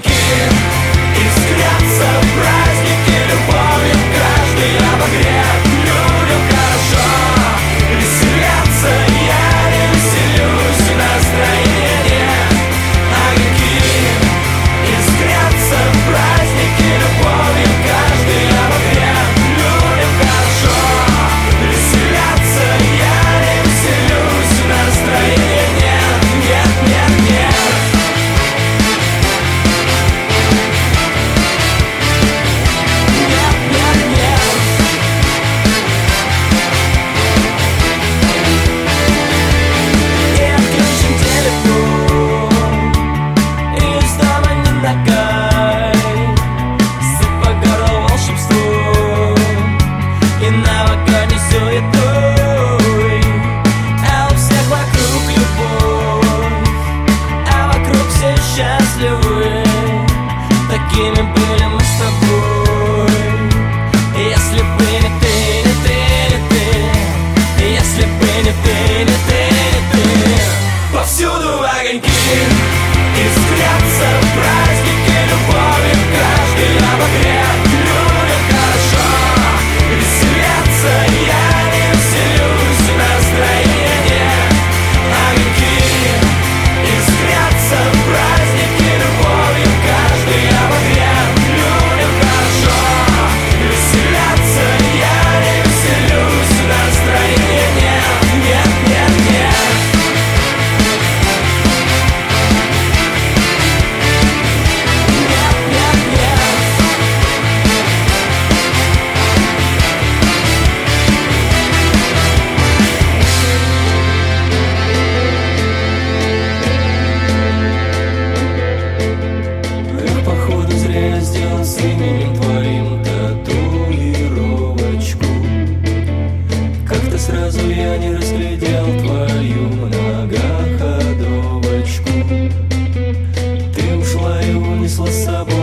Такими были мы с тобой. Если бы не ты, не ты, не ты, если бы не ты, не ты, не ты. Повсюду огоньки искрятся, праздники любови, каждый обогрет. Людям хорошо веселятся, я не веселюсь, настроение. Огоньки искрятся, праздники любови, каждый обогрет. Людям хорошо веселятся, я не веселюсь, настроение. Нет, нет, нет. Походу зря я сделал с именем твоим татуировочку. Как-то сразу я не разглядел твою многоходовочку. Ты ушла и унесла с собой